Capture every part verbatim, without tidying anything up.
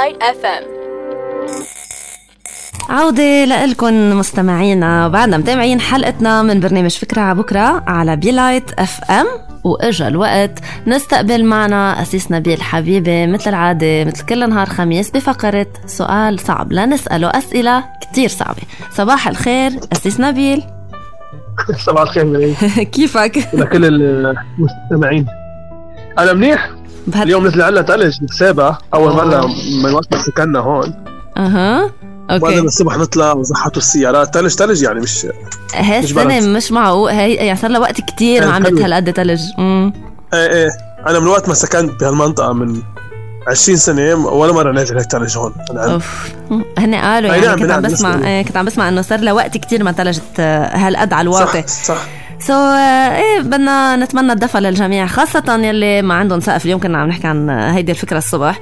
لايت اف ام. عودة لكم مستمعينا، بعدنا متابعين حلقتنا من برنامج فكرة على بكرة على بلايت اف ام، واجا الوقت نستقبل معنا أسيس نبيل حبيبي مثل العادة مثل كل نهار خميس بفقرة سؤال صعب لنسأله أسئلة كتير صعبة. صباح الخير أسيس نبيل. صباح الخير مني. كيفك؟ لكل المستمعين أنا منيح. اليوم نزل عنا تلج بالسابع أول أوه. مرة من وقت ما سكننا هون. أها أوكي. بعدين الصبح نطلع وزحطوا السيارات تلج تلج يعني مش هاي السنة مش معقول، هي يعني صار لها وقت كتير ما عملت هالقد تلج. امم ايه ايه أنا من وقت ما سكنت بهالمنطقة من عشرين سنة ولا مرة نازل هيك تلج هون. اوف هن قالوا يعني نعم كنت عم نعم بسمع ايه كنت عم بسمع انه صار له وقت كتير ما تلجت هالقد على الواقع. صح صح. سو so, ايه بدنا نتمنى الدفء للجميع، خاصة يلي ما عندهم سقف. اليوم كنا عم نحكي عن هيدي الفكرة الصبح.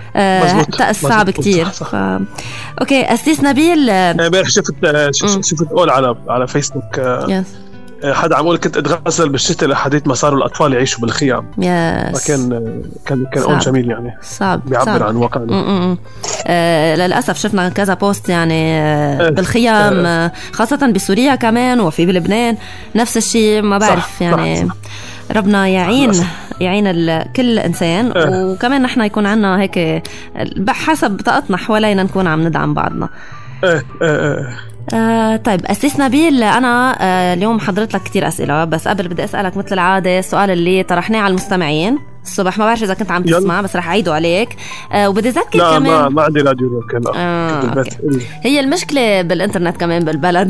طقس صعب كتير. ف... اوكي أسيس نبيل، امبارح شفت شفت قول على على فيسبوك يس. حدا عم يقول كنت اتغزل بالشتاء لحديت ما صاروا الاطفال يعيشوا بالخيام. يس. فكان كان كان قول جميل يعني صعب بيعبر صعب. عن واقعنا. آه للاسف شفنا كذا بوست يعني آه بالخيام، آه خاصة بسوريا كمان وفي بلبنان نفس الشيء. ما بعرف صح يعني صح صح. ربنا يعين صح. يعين كل إنسان. أه. وكمان نحن يكون عنا هيك حسب طاقتنا حوالينا نكون عم ندعم بعضنا. أه أه آه طيب أسيس نبيل، أنا آه اليوم حضرت لك كتير أسئلة، بس قبل بدي أسألك مثل العادة السؤال اللي طرحناه على المستمعين الصبح. ما بعرف إذا كنت عم تسمع بس رح أعيده عليك. آه وبدي أذكر لا كمان ما, ما عندي راديو كلا. آه هي المشكلة بالإنترنت كمان بالبلد.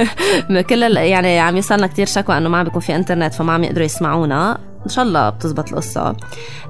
كل يعني عم يوصلنا كتير شكوى أنه ما عم بيكون في إنترنت فما عم يقدروا يسمعونا. إن شاء الله بتزبط القصة. آه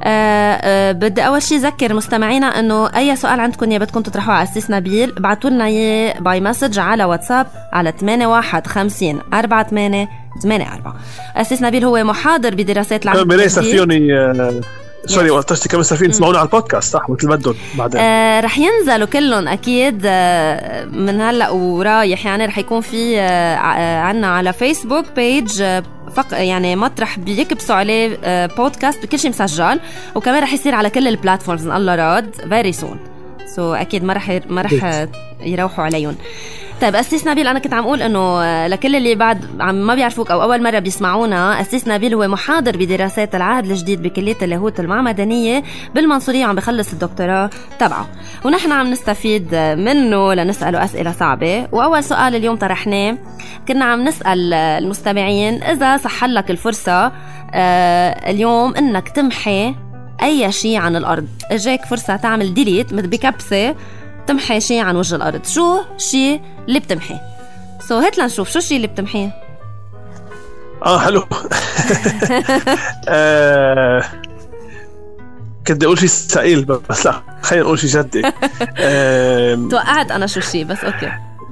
آه بدي أول شيء ذكر مستمعينا أنه أي سؤال عندكم يا بدكم تطرحوه على أسيس نبيل ابعتوا لنا إياه باي مسج على واتساب على ثمانية واحد خمسين أربعة ثمانية ثمانية أربعة. أسيس نبيل هو محاضر بدراسات العالم الإنجليزي. سفيوني آه سوري وقتشتي كمان صار فين يسمعونا على البودكاست صح مثل ما بدهم بعدين. آه رح ينزلوا كلهم أكيد آه من هلأ ورايح. يعني رح يكون في آه عنا على فيسبوك بيج آه فق يعني مطرح بيكبسوا عليه آه بودكاست بكل شيء مسجل، وكمان رح يصير على كل البلاتفورمز إن الله راد very soon. so أكيد ما رح ما رح يروحوا عليهم. طيب أسيس نبيل، أنا كنت عم أقول إنه لكل اللي بعد عم ما بيعرفوك أو أول مرة بيسمعونا، أسيس نبيل هو محاضر بدراسات العهد الجديد بكلية اللاهوت المعمدانية بالمنصورية، عم بخلص الدكتوراه تبعه، ونحن عم نستفيد منه لنسأله أسئلة صعبة. وأول سؤال اليوم طرحناه كنا عم نسأل المستمعين إذا صح لك الفرصة آه اليوم إنك تمحي أي شيء عن الأرض، إجاك فرصة تعمل ديليت مثل بكبسة تمحي شيء عن وجه الأرض، شو شيء اللي بتمحي؟ سو هات لنشوف شو الشيء اللي بتمحيه. آه حلو. آه كنت أقول شيء ثقيل بس لا خلينا نقول شيء جدي. آه توقعت أنا شو الشيء بس أوكي.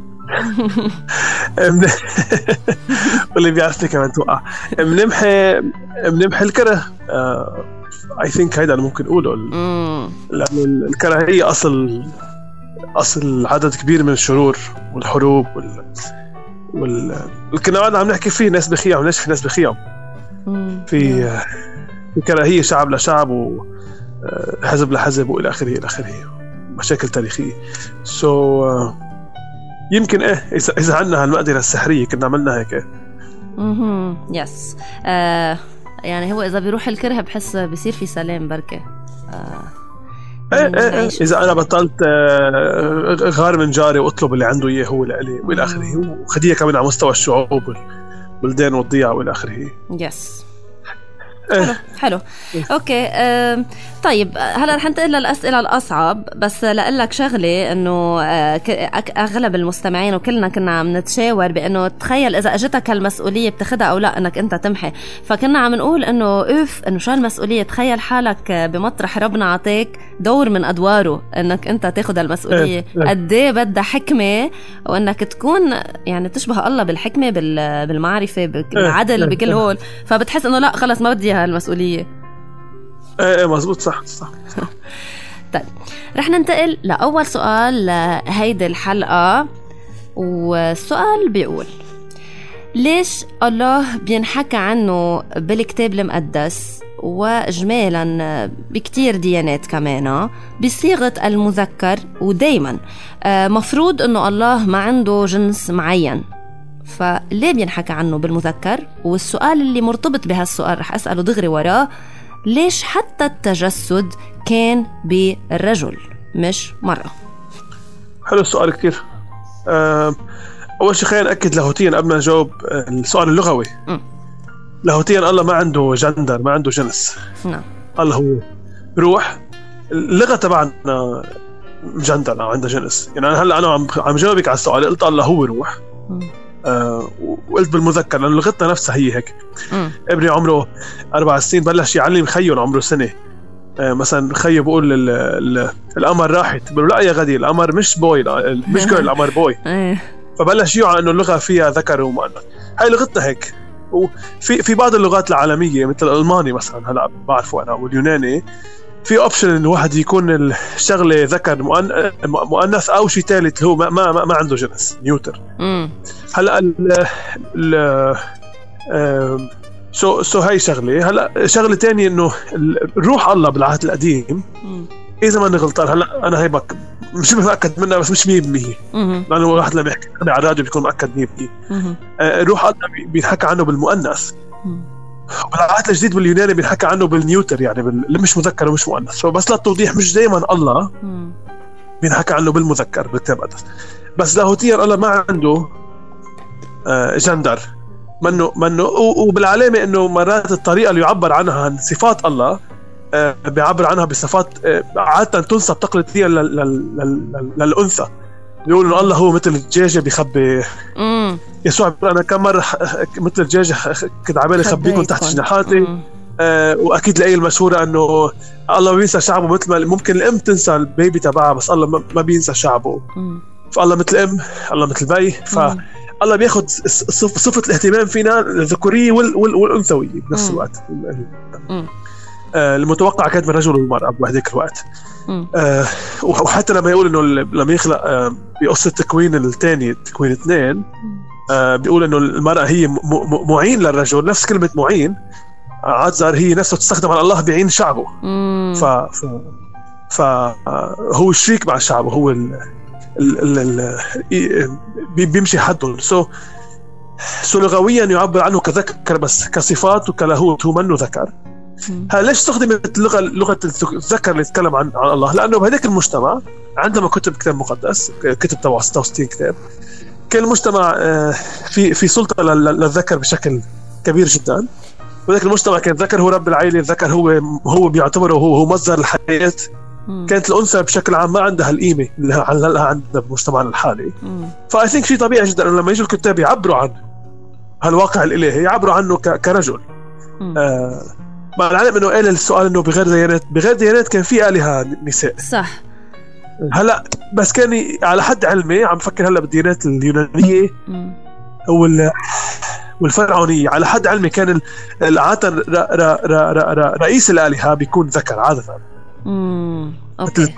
واللي بيعرفني كمان توقع. بنمحي بنمحي الكره. I think هيدا اللي ممكن أقوله لأنه الكره هي أصل أصل عدد كبير من الشرور والحروب وال وال كنا عم نحكي فيه ناس بخيام وليش في ناس بخيام في في كراهية شعب لشعب وحزب لحزب وإلى آخره إلى آخره مشاكل تاريخية. so uh, يمكن إيه إذا إذا عنا هالمقدرة السحرية كنا عملنا هيك. اها يس آه يعني هو إذا بيروح الكره بحس بيصير في سلام بركة. آه ايه ايه اذا انا بطلت غار من جاري واطلب اللي عنده اياه هو لإلي والى اخره، وخديها كمان على مستوى الشعوب والبلدان والضياع والى اخره. يس حلو حلو اوكي. أه طيب هلا رح ننتقل للاسئله الاصعب، بس لقلك شغله انه اغلب المستمعين وكلنا كنا عم نتشاور بانه تخيل اذا اجتك هالمسؤوليه بتاخدها او لا انك انت تمحي. فكنا عم نقول انه اوف انه شو المسؤوليه، تخيل حالك بمطرح ربنا عطيك دور من ادواره انك انت تاخذ المسؤوليه. قد ايه بدها حكمه وانك تكون يعني تشبه الله بالحكمه بالمعرفه بالعدل بكل هول، فبتحس انه لا خلص ما بدي هالمسؤوليه. ايه مزبوط صح صح. طيب رح ننتقل لأول سؤال لهيدي الحلقة، والسؤال بيقول ليش الله بينحكى عنه بالكتاب المقدس وإجمالا بكتير ديانات كمان بصيغة المذكر؟ ودايما مفروض أنه الله ما عنده جنس معين، فليه بينحكى عنه بالمذكر؟ والسؤال اللي مرتبط بهالسؤال رح أسأله دغري وراه، ليش حتى التجسد كان بالرجل مش مرة؟ حلو السؤال كتير. أه أول شيء خلينا نأكد لاهوتيا قبل ما نجاوب السؤال اللغوي. م. لاهوتيا الله ما عنده جندر، ما عنده جنس. نعم. الله هو روح. اللغة تبعنا جندر أو عنده جنس. يعني أنا هلا أنا عم عم جاوبك على السؤال، قلت الله هو روح. آه وقلت بالمذكر لأن لغتنا نفسها هي هيك. م. ابني عمره أربع سنين بلش يعلم خيون عمره سنة. آه مثلا خي بقول ال ال القمر راحت، بقول لا يا غدي القمر مش بوي، مش جيرل، القمر بوي. فبلش يوعى انه اللغه فيها ذكر ومؤنث. هاي لغتنا هيك. وفي في بعض اللغات العالميه مثل الالماني مثلا هلا بعرفه انا واليوناني في اوبشن ان الواحد يكون الشغله ذكر مؤنث او شيء ثالث هو ما ما ما عنده جنس نيوتر. هلا ال ال سو سو هاي شغله. هلا شغله ثانيه انه الروح الله بالعهد القديم اذا ما غلطان، هلا انا هي بك مش متاكد منها بس مش مية بالمية لانه واحد لما يحكي على الراديو بيكون مؤكد مية بالمية. آه روح الله بينحكى عنه بالمؤنث، بالعهد الجديد باليوناني بينحكى عنه بالنيوتر يعني اللي مش مذكر ومش مؤنث. فبس للتوضيح مش دائما الله بينحكى عنه بالمذكر بالكتاب المقدس، بس لاهوتيا الله ما عنده آه جندر منه منه وبالعلامه انه مرات الطريقه اللي يعبر عنها عن صفات الله آه بيعبر عنها بصفات آه عادة تنسب تقليديا للأنثى. بيقول إنه الله هو مثل الدجاجة بيخبي. مم. يسوع بيقول أنا كم مرة مثل الدجاجة كنت عبالي خبيكم تحت جناحاتي. آه وأكيد الآية المشهورة إنه الله بينسى شعبه مثل ما ممكن الأم تنسى البيبي تبعها بس الله ما بينسى شعبه. مم. فالله مثل الأم، الله مثل بي. فالله بياخد صفة الاهتمام فينا الذكورية والأنثوية بنفس مم. الوقت. مم. آه المتوقع كانت من الرجل والمرأة بهذيك الوقت. آه وحتى لما يقول إنه لما يخلق آه بقصة التكوين الثاني التكوين اثنين آه بيقول إنه المرأة هي م- م- معين للرجل، نفس كلمة معين عذر هي نفسها تستخدم على الله بعين شعبه. ف ف فهو شريك مع شعبه، هو ال ال ال ال بيمشي حدهم. سو سو لغويا يعبر عنه كذكر بس كصفات وكلاهوت هو منه ذكر. هل ليش استخدمت اللغة لغة الذكر اللي يتكلم عن, عن الله؟ لأنه بهذاك المجتمع عندما كتب كتاب مقدس كتب تبع ستة وستين كتاب كان المجتمع في في سلطة للذكر بشكل كبير جدا. وذاك المجتمع كان الذكر هو رب العائلة، الذكر هو هو بيعتبره هو هو مصدر الحياة. كانت الأنثى بشكل عام ما عندها القيمة اللي هلا عندنا بمجتمعنا الحالي. فأي ثينك شيء طبيعي جدا لما يجوا الكتاب يعبروا عن هالواقع الإلهي يعبروا عنه كرجل. آه مع العلم انه قال السؤال انه بغير ديانات بغير ديانات كان في آلهة نساء صح. هلا بس كان على حد علمي عم فكر هلا بالديانات اليونانية وال والفرعونية على حد علمي كان العادة رئيس الآلهة بيكون ذكر عادة. امم اوكي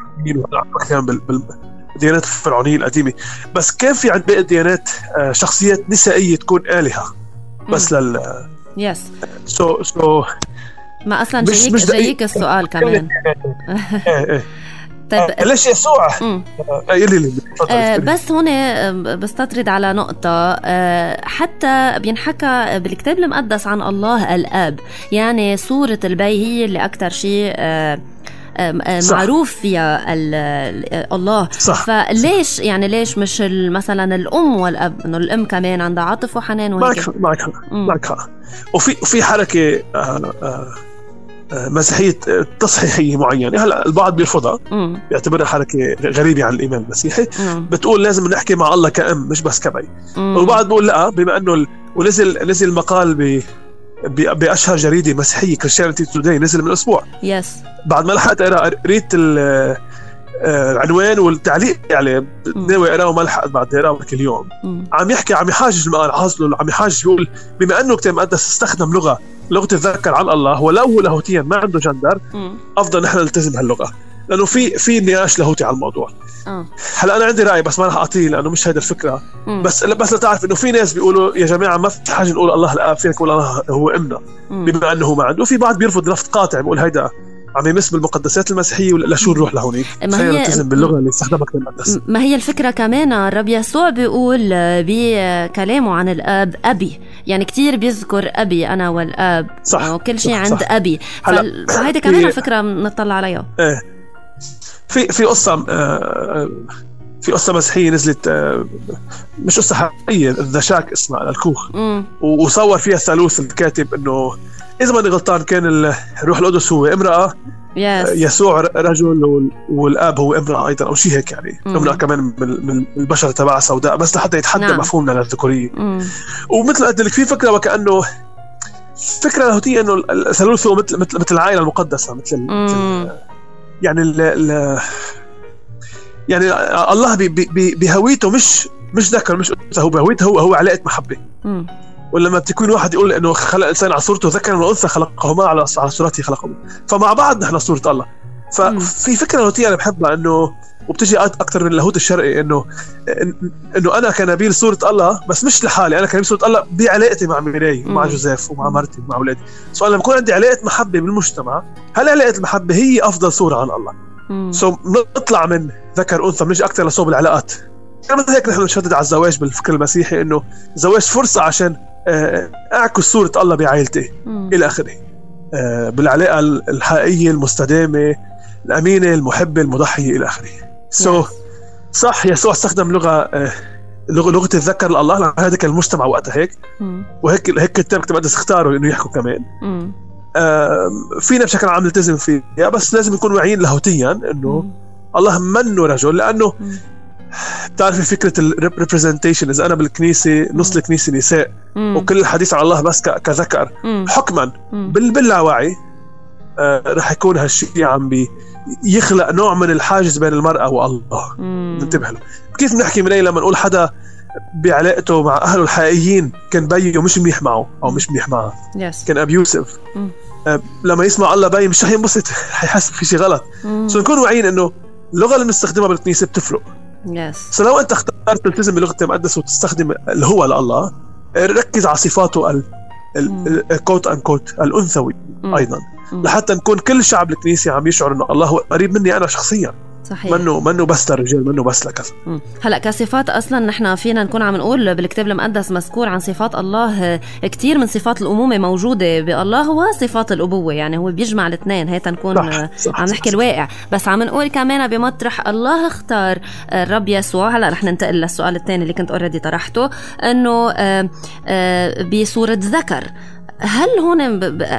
بالديانات الفرعونية القديمة. بس كان في عند باقي الديانات شخصيات نسائية تكون آلهة بس لل يس سو سو ما اصلا جايك جايك السؤال كمان. طيب ليش يسوع يلي آه بس هون بستطرد على نقطة. آه حتى بينحكى بالكتاب المقدس عن الله الآب، يعني صورة البي هي اللي أكتر شيء آه معروف فيها الله صح. فليش يعني ليش مش مثلا الأم والأب؟ إنه الأم كمان عندها عاطفة وحنان وهيك. معك معك معك وفي في حركة آه آه مسيحية تصحيحية معينة هلا البعض بيرفضها بيعتبرها حركة غريبة عن الإيمان المسيحي. مم. بتقول لازم نحكي مع الله كأم مش بس كبي. والبعض بيقول لا بما أنه ونزل نزل مقال ب بأشهر جريدة مسيحية Christianity Today نزل من أسبوع. يس بعد ما لحقت أقرأ قريت العنوان والتعليق عليه ناوي أقرأه ما لحقت بعد أقرأه كل يوم. مم. عم يحكي عم يحاجج المقال حاصله عم يحاجج بيقول بما أنه كتاب مقدس استخدم لغة لغة الذكر عن الله ولو هو لاهوتيا ما عنده جندر مم. أفضل نحن نلتزم هاللغة. لانه في في نقاش لاهوتي على الموضوع. اه هلا انا عندي راي بس ما رح اعطيه لانه مش هيدا الفكره. مم. بس بس لتعرف انه في ناس بيقولوا يا جماعه ما في حاجه نقول الله الاب، فينا نقول الله هو امنا بما انه هو ما عنده. وفي بعض بيرفض رفض قاطع بيقول هيدا عم يمس بالمقدسات المسيحيه ولا شو نروح لهونيك، خلينا نلتزم باللغه اللي استخدمها كتاب المقدس. ما هي الفكره كمان الرب يسوع بيقول بكلامه عن الاب ابي، يعني كتير بيذكر ابي انا والاب صح. وكل شيء صح. عند صح. ابي. فهيدا كمان على فكره نطلع عليها. ايه في في قصه في قصه مسيحيه نزلت، مش قصه حقيقيه، ذا شاك اسمها الكوخ، وصور فيها الثالوث الكاتب انه اذا ما غلطان كان الروح القدس هو امراه، yes. يسوع رجل والاب هو امراه ايضا او شيء هيك، يعني امراه كمان من البشر تبعها سوداء بس لحتى يتحدى نعم. مفهومنا للذكوريه. ومثل قلت لك في فكره وكانه فكره لاهوتيه انه الثالوث هو مثل مثل مثل العائله المقدسه، مثل, مثل يعني ال ال يعني الله بهويته مش مش ذكر مش انثى، هو بهويته هو هو علاقه محبه. مم. ولما بتكون واحد يقول انه خلق الانسان على صورته ذكر وانثى خلقهما على على صورته خلقهم، فمع بعض نحن صوره الله. ففي فكره لاهوتيه انا بحبها انه وبتجي اكثر من اللاهوت الشرقي انه انه انا كنبيل صوره الله بس مش لحالي، انا كنبيل صوره الله بعلاقتي مع ميراي ومع جوزيف ومع مرتي ومع اولادي. سؤال لما يكون عندي علاقه محبه بالمجتمع، هل علاقه المحبه هي افضل صوره عن الله؟ سو نطلع من ذكر انثى بنجي اكثر لصوب العلاقات. كمان هيك نحن نشدد على الزواج بالفكر المسيحي انه الزواج فرصه عشان اعكس صوره الله بعائلتي الى اخره، بالعلاقه الحقيقيه المستدامه الامينه المحبه المضحيه الى اخره. سو so, صح يسوع استخدم لغه لغه لغه الذكر لله لان هذا كان المجتمع وقتها هيك، وهيك هيك الكتاب المقدس اختاروا انه يحكوا كمان. فينا بشكل عام نلتزم فيه، بس لازم نكون واعيين لاهوتيا انه الله منه رجل، لانه بتعرفي فكرة الريبريزنتيشن، إذا أنا بالكنيسة نص الكنيسة نساء مم. وكل الحديث عن الله بس كذكر مم. حكما مم. باللاوعي آه رح يكون هالشيء عم بي يخلق نوع من الحاجز بين المرأة والله. ننتبه له. كيف نحكي من أي لما نقول حدا بعلاقته مع أهله الحقيقيين كان بيه مش منيح معه أو مش منيح معه yes. كان أبيوسف، آه لما يسمع الله بيه مش رح ينبسط، حيحس في شيء غلط. سو نكون واعيين إنه اللغة اللي بنستخدمها بالكنيسة بتفرق. يس. فلو انت اخترت تلتزم بلغه المقدس وتستخدم اللي هو لله، ركز على صفاته ال الكوت ان كوت الانثوي مم. ايضا مم. لحتى نكون كل شعب الكنيسه عم يشعر انه الله هو قريب مني انا شخصيا. صحيح. منه منه بس للرجال، منه بس لكذا. هلا كصفات اصلا نحن فينا نكون عم نقول بالكتاب المقدس مذكور عن صفات الله كتير من صفات الامومه موجوده بالله وصفات الابوه، يعني هو بيجمع الاثنين. هي تنكون صح. صح. عم نحكي الواقع، بس عم نقول كمان بمطرح الله اختار الرب يسوع. هلا رح ننتقل للسؤال الثاني اللي كنت اوريدي طرحته، انه بصوره ذكر. هل هون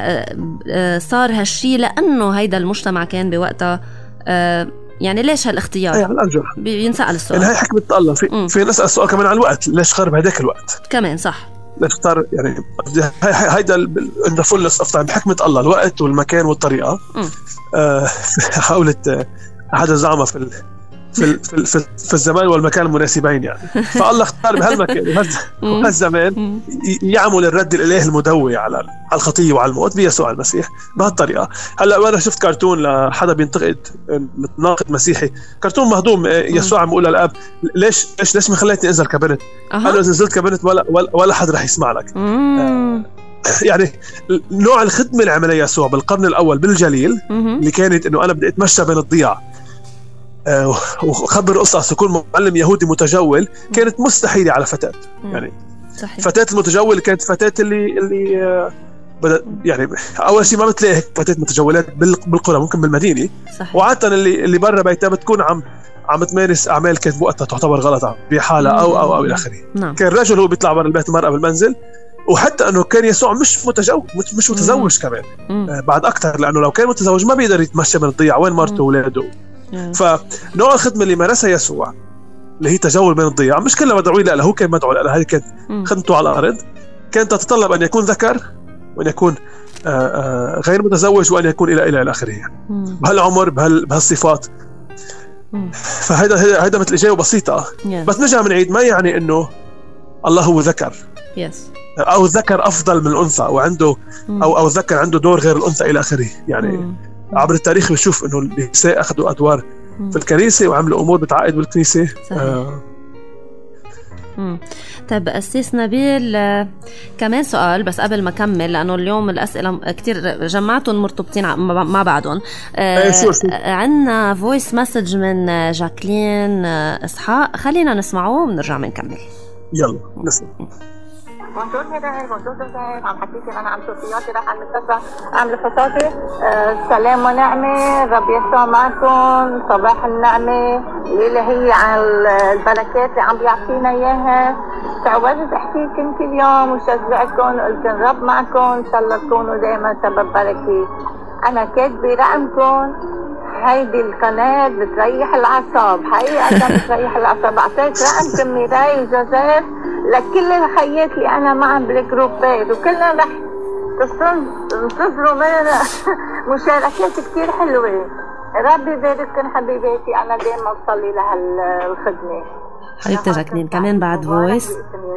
صار هالشي لانه هيدا المجتمع كان بوقتها، يعني ليش هالاختيار؟ يعني الأرجح بينسأل السؤال. يعني هي حكمة الله. في, في نسأل السؤال كمان عن الوقت، ليش اختار بهداك الوقت كمان؟ صح. ليش اختار؟ يعني هيدا ان ذا فولنس اوف تايم، بحكمة الله الوقت والمكان والطريقة. آه حاولت أحد الزعماء في في في, في, في الزمان والمكان المناسبين، يعني فالله اختار بهالمكان وهالزمان يعمل الرد الإلهي المدوي على على الخطية وعلى الموت بيسوع المسيح بهالطريقة. هلا أنا شفت كرتون لحدا بينتقد ناقد مسيحي، كرتون مهضوم، يسوع عم يقول للأب ليش ليش ليش ما خليتني انزل كبنت؟ أه. قال له إذا نزلت كبنت ولا ولا, ولا حد رح يسمع لك. آه يعني نوع الخدمة اللي عملها يسوع بالقرن الأول بالجليل اللي كانت إنه أنا بدي أتمشى بين الضياع وخبر قصص يكون معلم يهودي متجول، كانت مستحيلة على فتاة. يعني صحيح. فتاة المتجول كانت فتاة اللي اللي يعني أول شيء ما بتلاقي فتاة متجولات بالقرى، ممكن بالمدينة. وعادة اللي اللي برا بيتها بتكون عم عم تمارس أعمال كانت بوقتها تعتبر غلط بحالة أو أو أو إلى آخره. نعم. كان الرجل هو بيطلع برا البيت، المرأة بالمنزل. وحتى أنه كان يسوع مش متجوز مش متزوج كمان آه بعد أكتر، لأنه لو كان متزوج ما بيقدر يتمشى من الضياع وين مرته وولاده. فنوع الخدمة اللي مارسها يسوع اللي هي تجول بين الضياع مش كلها مدعوين له، هو كان مدعو له. هذه كانت خدمته على الأرض، كانت تتطلب أن يكون ذكر وأن يكون آآ آآ غير متزوج وأن يكون إلى إلى آخره، يعني بهالعمر بهال بهالصفات. فهذا هذا مثل إجابة بسيطة. بس نرجع من عيد، ما يعني إنه الله هو ذكر أو ذكر أفضل من الأنثى وعنده أو أو ذكر عنده دور غير الأنثى إلى آخره. يعني عبر التاريخ بنشوف انه النساء اخذوا ادوار في الكنيسه وعملوا امور بتعقد بالكنيسه. آه. طيب أسيس نبيل، آه كمان سؤال بس قبل ما كمل، لأنه اليوم الأسئلة كتير جمعتهم مرتبطين مع بعضهم. آه عندنا فويس مسج من جاكلين آه إسحاق، خلينا نسمعه ونرجع منكمل. يلا نسمع. بونجور ميراي، بونجور جوزيف، عم حكيكي أنا عم صوتياتي راح على المستشفى أعمل فحوصاتي. أه سلام ونعمة، رب يسوع معكم، صباح النعمة اللي هي على البركات اللي عم بيعطينا إياها. تعودت أحكيكم كل يوم وشجعكم وقلت الرب معكم، إن شاء الله تكونوا دائما سبب بركة. أنا كاتبة رقمكم، هيدي القناة بتريح الأعصاب، حقيقة بتريح الأعصاب. أعطيت رقمكم ميراي وجوزيف لكل الخيات اللي أنا معهم بالجروبات، وكلنا رح تنتظروا مننا مشاركات كتير حلوة. ربي يبارككم حبيباتي، أنا دائما بصلي لهالخدمة. حبيبتي جاكلين كمان بعد فويس.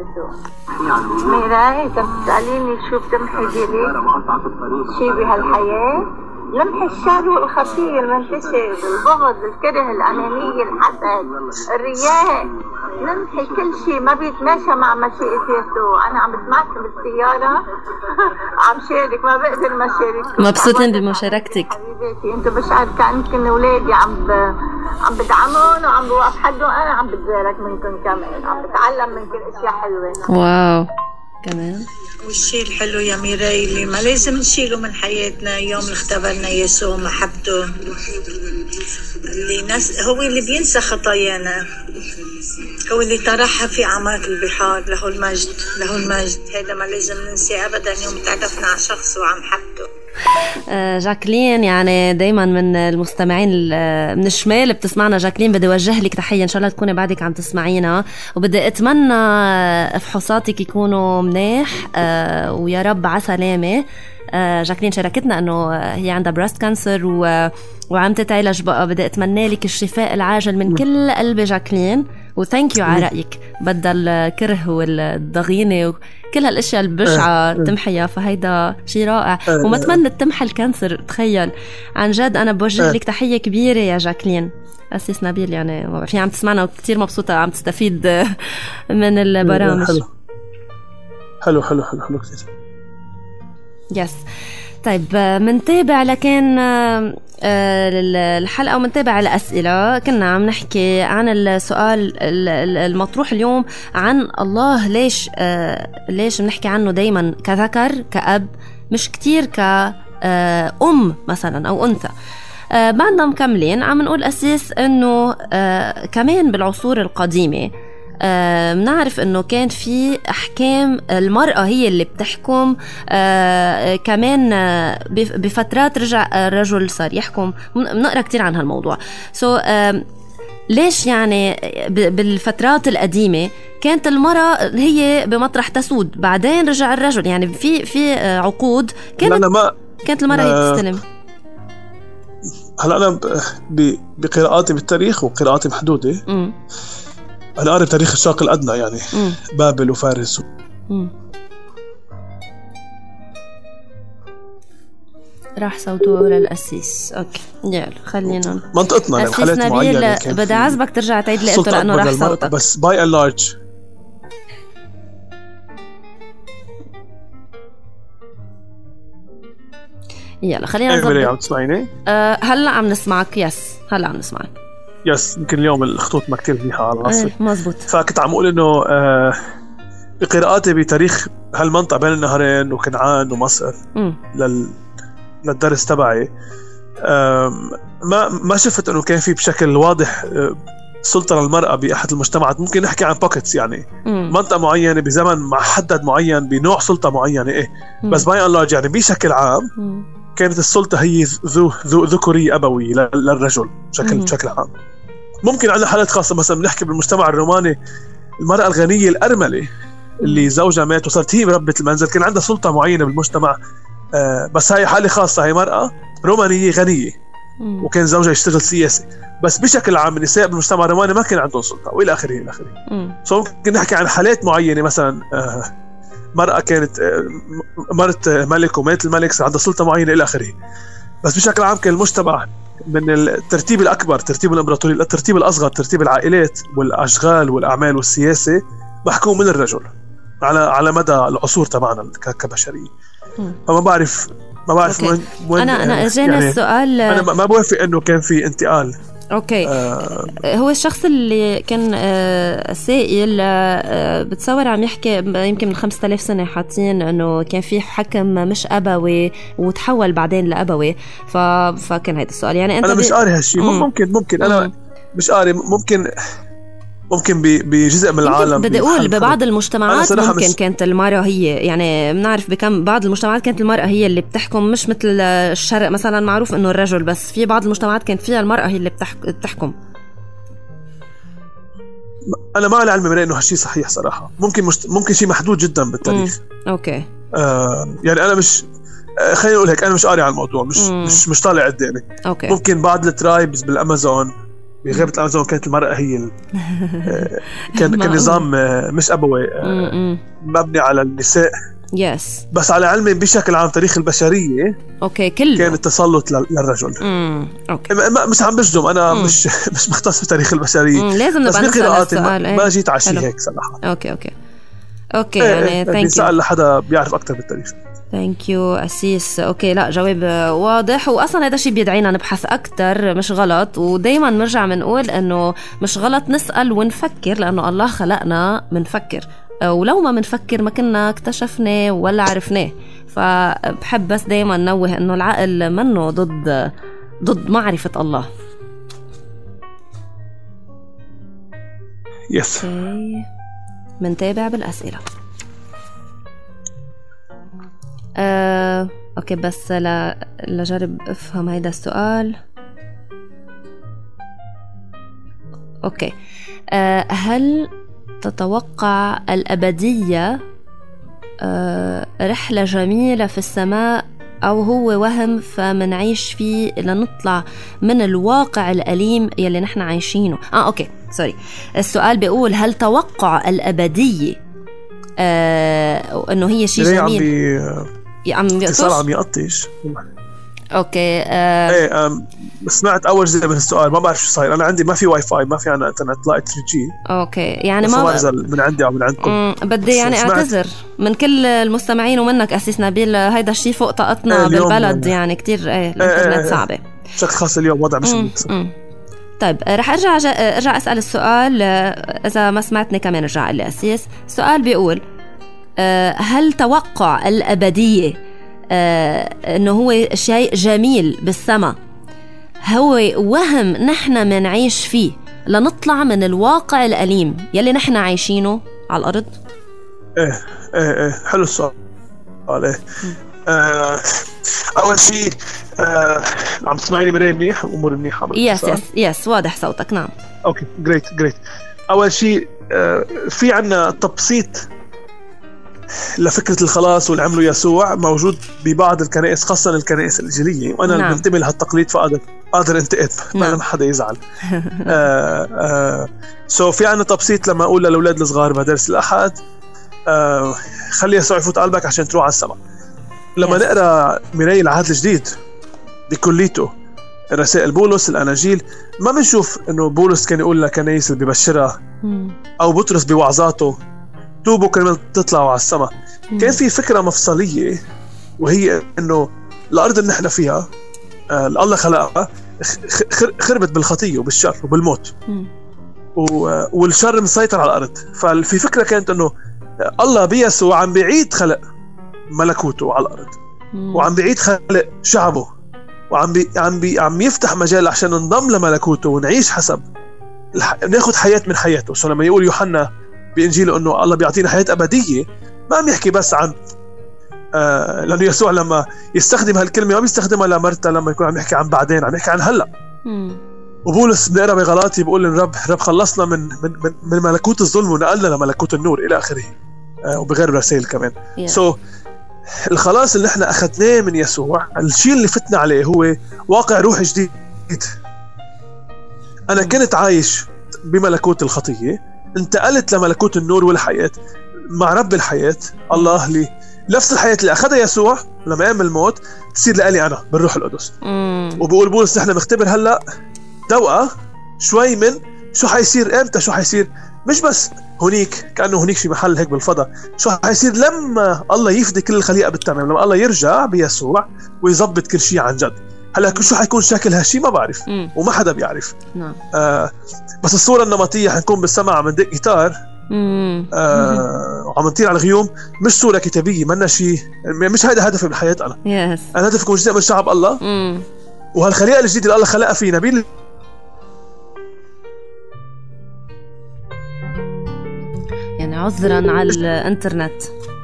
ميراي كنت تسأليني شو بتمحي ديري شي بهالحياة؟ لمح الشر والخطير المنتشر، البغض، الكره، الأنانية، الحسد، الرياء، نمحي كل شيء ما بيتماشى مع مشيئة يسوع. أنا عم بسمعكم بالسيارة عم شارك، ما بقدر ما شارك. مبسوطين بمشاركتك حبيبتي، انتوا بشعر كأنكم أولادي، عم ب... عم بدعمهم وعم بوقف حدهم. أنا عم بتبارك منكم كمان، عم بتعلم منكم أشياء حلوة. واو كمان. والشيء الحلو يا ميراي اللي ما لازم نشيله من حياتنا يوم اللي اختبرنا يسوع محبته، اللي نس... هو اللي بينسى خطايانا، هو اللي طرحها في أعماق البحار. له المجد، له المجد. هذا ما لازم ننسى أبدا يوم تعرفنا على شخص وعن محبته. جاكلين يعني دايما من المستمعين من الشمال بتسمعنا. جاكلين بدي وجه لك تحية، إن شاء الله تكوني بعدك عم تسمعينا، وبدي أتمنى فحوصاتك يكونوا منيح ويا رب على سلامة. جاكلين شاركتنا أنه هي عندها براست كانسر و... وعم تتعالج بقى. بدي أتمنى لك الشفاء العاجل من كل قلبي جاكلين، وثانك يو على رأيك. بدل الكره والضغينة وكل هالاشياء البشعة تمحيها، فهيدا شيء رائع. وما تمنى تمحي الكانسر، تخيل. عن جد أنا بوجه لك تحية كبيرة يا جاكلين. أسيس نبيل يعني في عم تسمعنا وكتير مبسوطة عم تستفيد من البرامج. حلو حلو حلو حلو, حلو كتير. يس. طيب منتابع لكن الحلقة ومنتابع الأسئلة. كنا عم نحكي عن السؤال المطروح اليوم عن الله، ليش ليش بنحكي عنه دايما كذكر كأب، مش كتير كأم مثلا أو أنثى. بعدنا مكملين عم نقول أساس أنه كمان بالعصور القديمة آه، منعرف انه كان في احكام المرأة هي اللي بتحكم. آه، كمان آه، بفترات رجع الرجل صار يحكم. بنقرأ كتير عن هالموضوع. سو so, آه، ليش يعني بالفترات القديمة كانت المرأة هي بمطرح تسود، بعدين رجع الرجل؟ يعني في في عقود كانت ما كانت المرأة هي تستلم. هلا انا بقراءاتي بالتاريخ وقراءاتي محدودة، م. أنا أعرف تاريخ الشرق الأدنى يعني م. بابل وفارس. م. راح صوته للأسيس. أوكي يلا خلينا منطقتنا يعني خليت معينة. بدي عزبك ترجع تعيد لي قلته لأنه راح صوتك. بس باي أند لارج يلا خلينا نظبط. عم تسمعيني؟ أه هلا عم نسمعك. يس هلا عم نسمعك. يس يمكن اليوم الخطوط ما كتير منيحة على راسي. ايه مزبوط. فكنت عم أقول إنه آه بقراءاتي بتاريخ هالمنطقة بين النهرين وكنعان ومصر لل للدرس تبعي، ما ما شفت إنه كان في بشكل واضح سلطة للمرأة بأحد المجتمعات. ممكن نحكي عن بوكيتس يعني م. منطقة معينة بزمن محدد معين بنوع سلطة معينة إيه م. بس باي أند لارج يعني بشكل عام م. كانت السلطة هي ذو ذو ذكوري أبوي للرجل بشكل م. بشكل عام. ممكن عندنا حالات خاصة، مثلا بنحكي بالمجتمع الروماني المرأة الغنية الأرملة اللي زوجها مات وصارت هي ربة المنزل، كان عندها سلطة معينة بالمجتمع. آه بس هاي حالة خاصة، هي مرأة رومانية غنية م. وكان زوجها يشتغل سياسي. بس بشكل عام النساء بالمجتمع الروماني ما كان عندهم سلطة وإلى آخره إلى آخره. فممكن نحكي عن حالات معينة، مثلا آه مرأة كانت آه مرت ملك ومات الملك، صار عندها سلطة معينة إلى آخره. بس بشكل عام كان المجتمع من الترتيب الأكبر، ترتيب الإمبراطورية، الترتيب الأصغر ترتيب العائلات والأشغال والأعمال والسياسة محكوم من الرجل على على مدى العصور تبعنا كبشرية. فما بعرف ما بعرف وين وين أنا أنا أجينا يعني السؤال، أنا ما بوافق إنه كان في انتقال. اوكي آه هو الشخص اللي كان آه سائل آه بتصور عم يحكي يمكن من خمسة آلاف سنة حاطين انه كان في حكم مش ابوي وتحول بعدين لابوي، ف... فكان هيدا السؤال. يعني انت انا مش قاري هالشيء. ممكن ممكن انا مم. مش قاري ممكن ممكن بجزء من العالم. بدي اقول ببعض المجتمعات ممكن مش... كانت المرأة هي، يعني بنعرف بكم بعض المجتمعات كانت المرأة هي اللي بتحكم، مش مثل الشرق مثلا معروف انه الرجل، بس في بعض المجتمعات كانت فيها المرأة هي اللي بتحكم. انا ما على علم من انه هالشيء صحيح صراحة. ممكن مشت... ممكن شيء محدود جدا بالتاريخ. مم. اوكي آه يعني انا مش آه خليني اقول هيك، انا مش قاري على الموضوع، مش مم. مش مش طالع قدامي. اوكي ممكن بعض الترايبز بالامازون بغابة الأمازون كانت المرأة هي ال... كان كان نظام مش أبوي مبني على النساء. يس بس على علمي بشكل عام تاريخ البشرية اوكي كله كان التسلط للرجل. امم اوكي مش عم بجزم انا. مم. مش مش مختص بتاريخ البشرية. مم. لازم نبقى نسأل السؤال. ما, ما جيت على شيء هيك صراحة. اوكي اوكي اوكي يعني ثانك يو. بنسأل لحدا بيعرف أكتر بالتاريخ. ثانك يو أسيس. اوكي لا جواب واضح، واصلا هذا الشيء بيدعينا نبحث اكثر مش غلط، ودايما نرجع بنقول انه مش غلط نسأل ونفكر، لانه الله خلقنا منفكر، ولو ما منفكر ما كنا اكتشفنا ولا عرفناه. فبحب بس دايما نوه انه العقل منه ضد ضد معرفة الله. يس اوكي منتابع بالأسئلة. آه، أوكي بس ل... لجرب أفهم هيدا السؤال. أوكي آه، هل تتوقع الأبدية آه، رحلة جميلة في السماء، أو هو وهم فمنعيش فيه لنطلع من الواقع الأليم يلي نحن عايشينه؟ آه أوكي سوري. السؤال بيقول هل توقع الأبدية آه، إنه هي شيء جميل؟ عم بيقطش عم يقطش. اوكي آه. ايه آم سمعت اول جزء من السؤال، ما بعرف شو صاير. انا عندي ما في واي فاي، ما في عنا انترنت، لا ثري جي. اوكي يعني ما ب... من عندي او من عندكم. بدي يعني اعتذر من كل المستمعين ومنك اسيس نبيل، هيدا الشيء فوق طاقتنا. ايه بالبلد يعني, يعني كتير ايه الانترنت ايه صعبه بشكل خاص اليوم، وضع مش منيح. طيب رح ارجع ارجع اسال السؤال، اذا ما سمعتني كمان ارجع قل لي اسيس. السؤال بيقول هل توقع الأبدية آه إنه هو شيء جميل بالسماء هو وهم نحن منعيش فيه لنطلع من الواقع الأليم يلي نحن عايشينه على الأرض؟ إيه إيه إيه حلو السؤال. إيه آه أول شيء آه عم تسمعيني مريم منيح؟ أمور منيحة. يس يس يس واضح صوتك. نعم أوكي جريت جريت. أول شيء آه في عنا تبسيط لفكرة الخلاص واللي عمله يسوع موجود ببعض الكنائس، خاصة الكنائس الإنجيلية، وأنا نعم. بنتمي لهالتقليد فقادر قادر انتقد ما نعم. حدا يزعل. آه آه سو في عنا تبسيط لما أقول للأولاد الصغار بمدارس الأحد آه خلي يسوع يفوت قلبك عشان تروح على السماء. لما yes. نقرأ مراية العهد الجديد بكليته رسائل بولس الأناجيل، ما بنشوف إنه بولس كان يقول لكنائس اللي ببشرها أو بطرس بوعظاته توبوا كرمال تطلعوا على السماء. كان في فكرة مفصلية، وهي إنه الأرض اللي نحن فيها آه الله خلقها خربت بالخطية وبالشر وبالموت، والشر مسيطر على الأرض. ففي فكرة كانت إنه الله بيسوع عم بيعيد خلق ملكوته على الأرض، وعم بيعيد خلق شعبه، وعم بي عم بي عم يفتح مجال عشان ننضم لملكوته ونعيش حسب ناخد حياة من حياته. سو لما يقول يوحنا بإنجيله إنه الله بيعطينا حياة أبدية، ما عم يحكي بس عن آه لأنه يسوع لما يستخدم هالكلمة ما بيستخدمها لمرتا لما يكون عم يحكي عن بعدين، عم يحكي عن هلأ. وبولس بنقرأ بغلاطي بيقول إن رب رب خلصنا من من من, من ملكوت الظلم ونقلنا لملكوت النور إلى آخره. آه وبغير رسائل كمان. yeah. so الخلاص اللي احنا أخذناه من يسوع، الشيء اللي فتنا عليه هو واقع روح جديد. أنا كنت عايش بملكوت الخطية، انتقلت لملكوت النور والحياة مع رب الحياة الله اللي نفس الحياة اللي أخذها يسوع لما قام الموت تصير لألي أنا بالروح القدس. وبقول بولس نحن مختبر هلأ دوقة شوي من شو حيصير إمتى، شو حيصير مش بس هنيك كأنه هنيك في محل هيك بالفضاء، شو حيصير لما الله يفدي كل الخليقة بالتمام، لما الله يرجع بيسوع ويضبط كل شيء عن جد. هلا شو حيكون شكل هالشي ما بعرف مم. وما حدا بيعرف. نعم. آه بس الصورة النمطية حنكون بالسماء عم ندق جيتار آه وعم نطير على الغيوم، مش صورة كتابية، منا شيء، مش هيدا هدفي بالحياة. أنا yes. أنا هدفي أكون جزء من شعب الله مم. وهالخليقة الجديدة اللي الله خلقها فينا بين. يعني عذرا على الانترنت.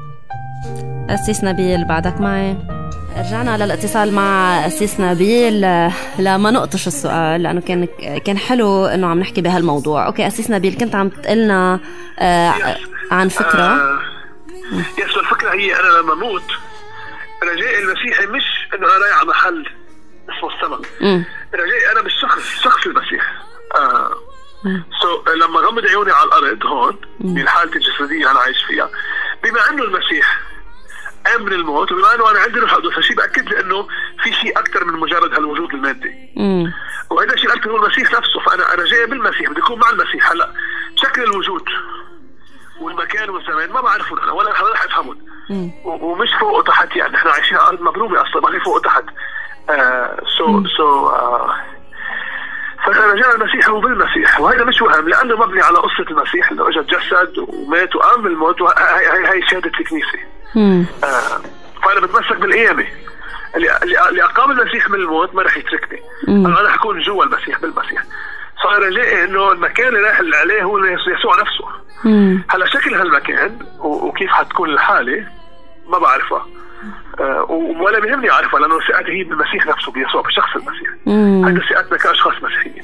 أسيس نبيل بعدك معي؟ رجعنا للاتصال مع أسيس نبيل لما نقطش السؤال لأنه كان كان حلو إنه عم نحكي بهالموضوع. أوكي أسيس نبيل، كنت عم تقلنا آه عن فكرة. آه يس الفكرة هي أنا لما موت رجائي المسيحي مش إنه أنا رايح على محل اسمه السماء. رجائي أنا بالشخص شخص المسيح. آه so, لما غمض عيوني على الأرض هون بالحالة الجسدية أنا عايش فيها، بما أنه المسيح قام من الموت وبما أنه أنا عندي روح القدس، فشي بأكد لي أنه في شيء أكتر من مجرد هالوجود المادي. وهذا الشيء الأكتر هو المسيح نفسه. فأنا أنا جاي بالمسيح، بدي أكون مع المسيح. هلا شكل الوجود والمكان والزمان ما بعرفه أنا ولا رح أفهمه، ومش فوق وتحت. يعني إحنا عايشين على أرض مبرومة أصلا، ما في فوق وتحت. آه سو سو آه فرجاء المسيح هو بالمسيح، وهذا مش وهم لأنه مبني على قصة المسيح اللي اجى تجسد ومات وقام من الموت. هاي هاي هاي شهادة الكنيسة. آه فأنا بتمسك بالقيامة اللي اللي أقام المسيح من الموت ما رح يتركني. أنا أنا حكون جوا المسيح بالمسيح. صار رجائي إنه المكان اللي رايح عليه هو يسوع نفسه. هلا شكل هالمكان وكيف حتكون الحالة ما بعرفها. أه ولا بيهمني أعرفها لأنه ثقتي هي بالمسيح نفسه، بيسوع بشخص المسيح. هذا ثقتنا كأشخاص مسيحيين.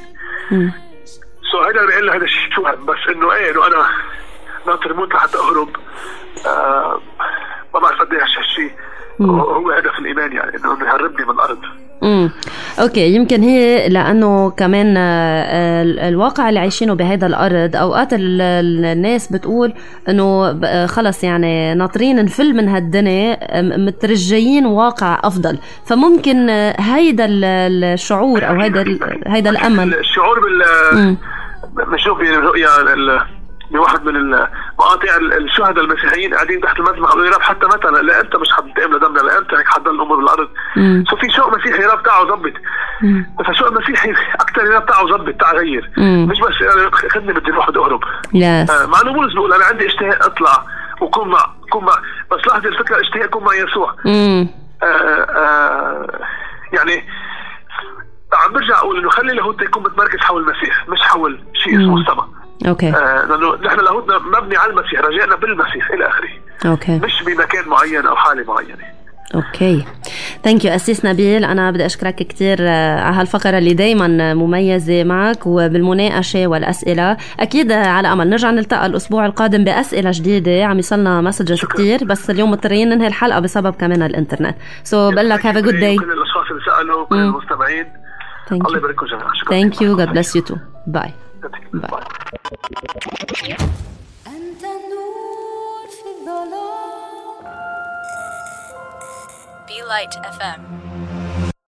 سو هذا بيقول له هذا الشيء شو بس إنه إيه إنه أنا ناطر موت لحتى أهرب. أه ما بعرف قديش هالشيء هو هدف الإيمان، يعني إنه يهربني من الأرض. امم اوكي، يمكن هي لانه كمان الواقع اللي عايشينه بهذا الارض اوقات الناس بتقول انه خلص يعني ناطرين نفل من هالدنيا، مترجيين واقع افضل. فممكن هيدا الشعور او هيدا هيدا الامل، الشعور بال بنشوف برؤيا بواحد من المقاطع الشهداء المسيحيين قاعدين تحت المذبح ويقولوا يا رب حتى متى لا انت مش حتنتقم لدمنا، لا انت هيك حتضل الامور بالارض. سو في شوق مسيحي يا رب تعالوا ظبط. فالشوق المسيحي اكثر يا رب تعالوا ظبط تعال غير، مش بس خدني بدي اروح بدي اهرب. آه مع انه بولس بيقول انا عندي اشتهاء اطلع وكون مع كون مع بس لاحظ الفكره اشتهاء كون مع يسوع. آه آه يعني عم برجع اقول انه خلي لاهوتنا يكون متمركز حول المسيح مش حول شيء اسمه السماء. اوكي. آه لانه نحن لاهوتنا مبني على المسيح، رجعنا بالمسيح الى اخره. اوكي. مش بمكان معين او حاله معينه. اوكي ثانك يو أسيس نبيل. انا بدي اشكرك كثير على هالفقره اللي دايما مميزه معك وبالمناقشه والاسئله. اكيد على امل نرجع نلتقى الاسبوع القادم باسئله جديده. عم يصلنا مسجز كثير بس اليوم مضطرين ننهي الحلقه بسبب كمان الانترنت. سو بقول لك هاف ا جود داي. كل الاشخاص اللي سالوا كل المستمعين الله يبارككم جميعا. شكرا. ثانك يو. جود بليس يو تو. باي باي. أنت النور في الظلام. Be Light إف إم